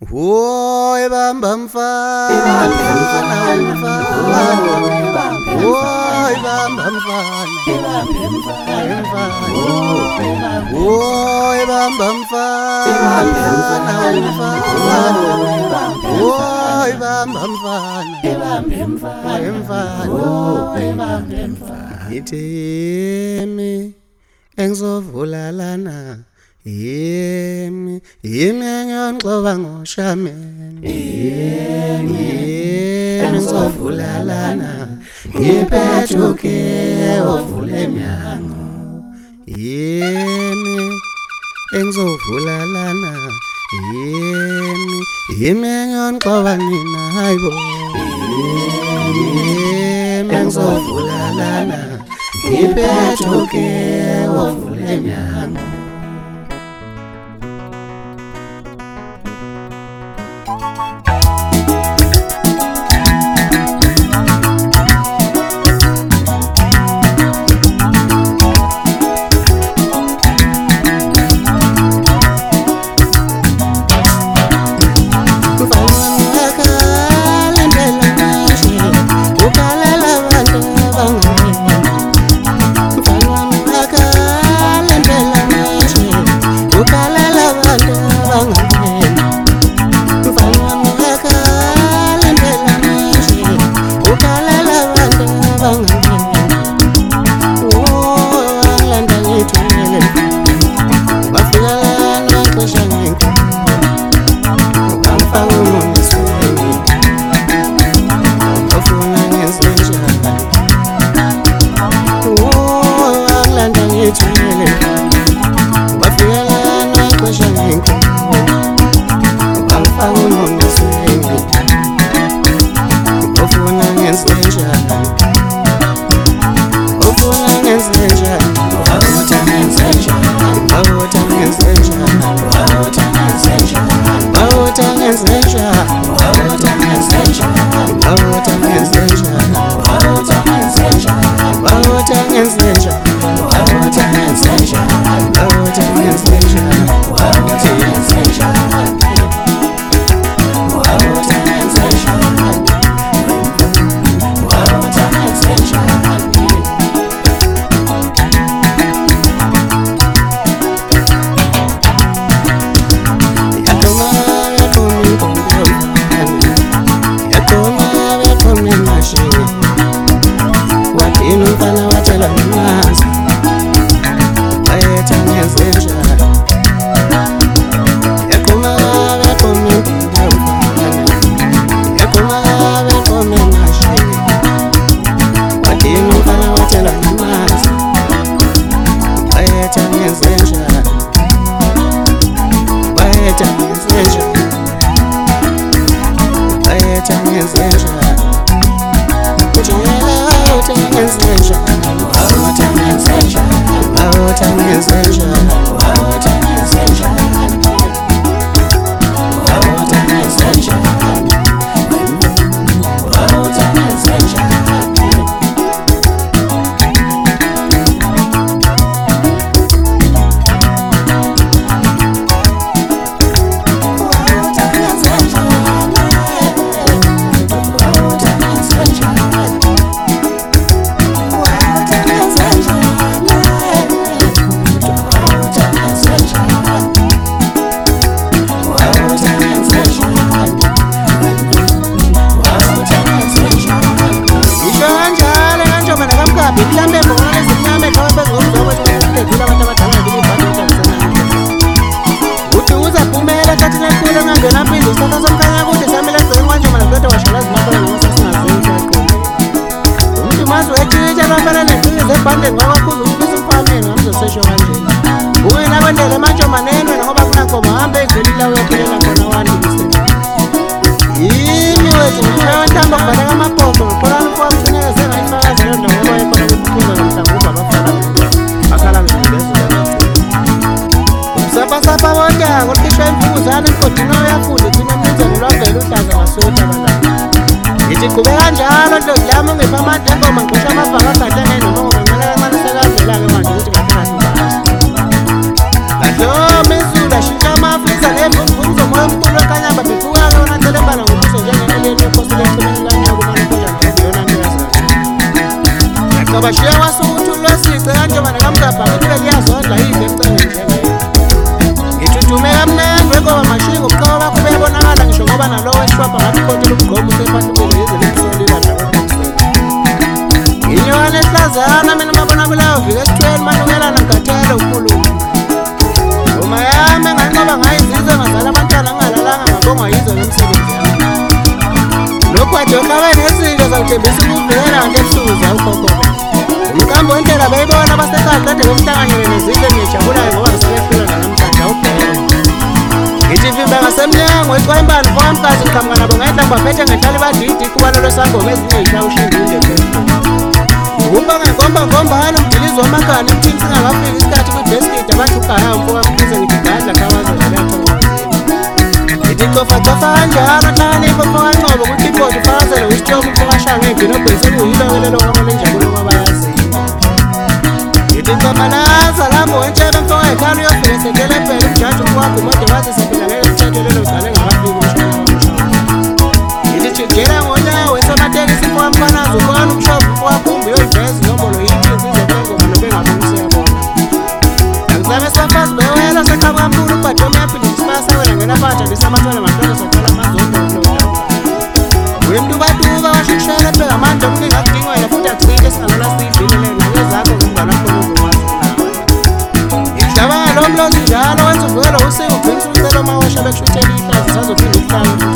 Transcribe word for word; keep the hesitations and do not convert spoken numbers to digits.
Woy bamba mfana, woy bamba mfana, woy bamba mfana, woy bamba mfana, ithemi engizovula lana. Yemi, yemi ngiyonxoba ngoshameni. Yemi, yemi ngizovula lana. Ngiphethuke ovula eminyango. Yemi, engizovula lana. Yemi, yemi ngiyonxoba nina hayibo. Yemi ngizovula lana. Ngiphethuke ovula eminyango. Kube kanjalo ndoda yami ngipha amadembo mangqosha amavaka kahle ngene noma ngimela kancane sekavela ke manje ukuthi ngaphakathi ubasi. Kahle mezulu ashintsha amafisa levuvu ngizomoya omkhulu ekhanya babe bashiya wasukuthi lwesice kanjengana kamgabha ngithi beliyazodla yini emcengeni njengayo ngithuthume kamnandi wengoba mashingo ubuqaba bakho buyabonakala ngisho ngoba nalowo weshwapha ngathi ukhothela umgqomo usefahlukile yize limsolile adlakokuseni inywane ehlazana mina umabonakulayo vike esithweni manukelana ngigathele ukhuluma uma yami enganqoba ngayizizwe ngazala abantwana ngingalalanga ngabongwa yizo ngomsebenzi yami lokhu ajoka benezinto zakuthembisa ukuvikela kanti ebusuku ziyawukhokhoba umqambo wendlela beyibona abasekhaya kade bemhlanganyele nezinto engiyijabulayo ngoba ngisebefika nanamhlanje awubheke ngithi vimba ngasemnyango icwembani mfowamkazi ngiqhamuka nabo ngehla ngibaphethe ngehlala ibadidi iqubalo lwesangoma ezinye yihlawushindile ngumba ngenkombankombana umdilizi wamakhani imthini singakafiki isikhathi kwibheskidi abantu ugayayo mfokamkhize ngithi gadla khawazelathonga ngithi cofacofa kanjalo hlakanipho mfokancobo kwi-keyboard ufakazele wisitomu mfokashanga ey'ginobhesi ekuyilokelo kwamele njabulo kwabayazini ngithi ncamalaza lapho wentshebe mfoka yikhani uyofika esekelebhele umjaji umkwakho umode wathi siphila ngeke mthetho lelo zale ngakafiki umshana ngithi jijela ngonyawo esematekisi mfokamfanazi ukona umshovu mfowabhumbi uyoyiveza inombolo yiphi insizwa kulengoma nobengabonisi yabona nakuzame safazi bewela seqhamukampulu ubhadome yaphinde isipasewela ngenaphatha lisamathola mahloko saqala amazondo kulodawu wemntubaduka washikushayela ebheka amandla omningi akudingwela futhi akucike esingalola siyidlilele nakezakho ngumngane wakhona ngidlabanga lo mlozi njalo wenza uvukelo usiko ugcinisa ucelo mawesha bekushuthela ihlazi sazophinda ukuhlala